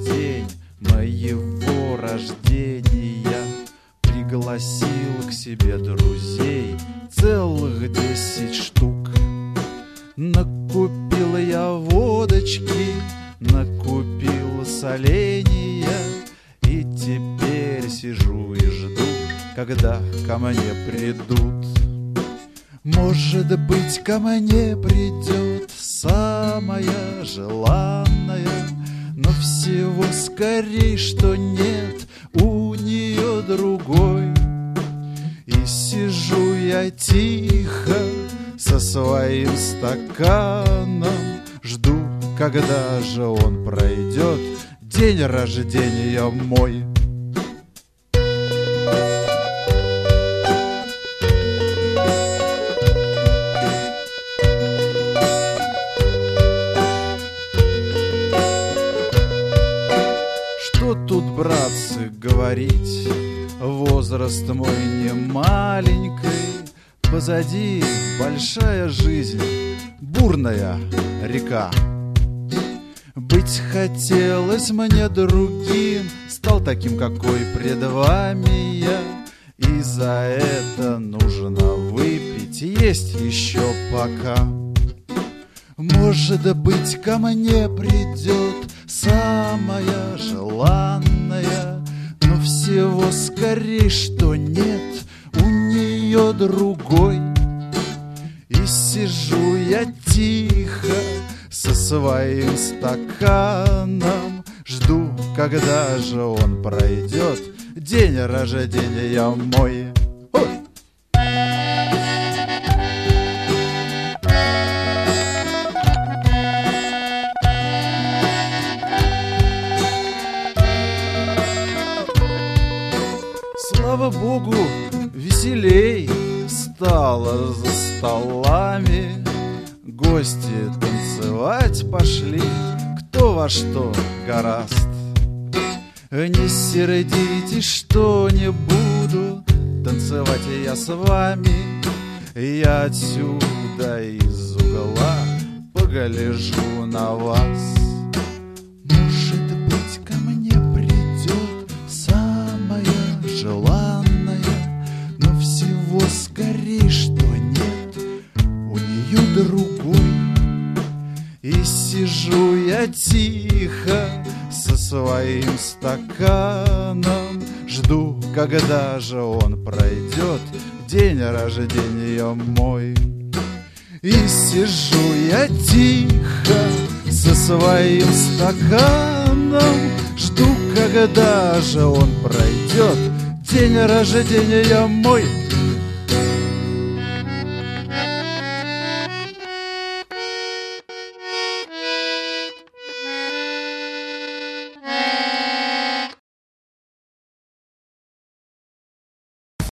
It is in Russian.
день моего рождения пригласил к себе друзей целых 10 штук. Накупил я водочки, накупил соленья, и теперь сижу и жду, когда ко мне придут. Может быть, ко мне придет самая желанная, но всего скорей, что нет у нее другой. И сижу я тихо со своим стаканом, жду, когда же он пройдет, день рождения мой. Что тут, братцы, говорить, возраст мой не маленький, позади большая жизнь, бурная река. Быть хотелось мне другим, стал таким, какой пред вами я, и за это нужно выпить, есть еще пока. Может быть, ко мне придет самая желанная, но всего скорей, что нет у нее другой. И сижу я тихо со своим стаканом, жду, когда же он пройдет, день рождения мой. Ой! Слава Богу, веселей стало за столами, гости танцевать пошли, кто во что гораст. Не сердитесь, что не буду танцевать я с вами, я отсюда из угла погляжу на вас. Может быть, ко мне придет самая желанная, но всего скорей, что нет у нее другой. И сижу я тихо со своим стаканом, жду, когда же он пройдет, день рождения мой. И сижу я тихо со своим стаканом, жду, когда же он пройдет, день рождения мой.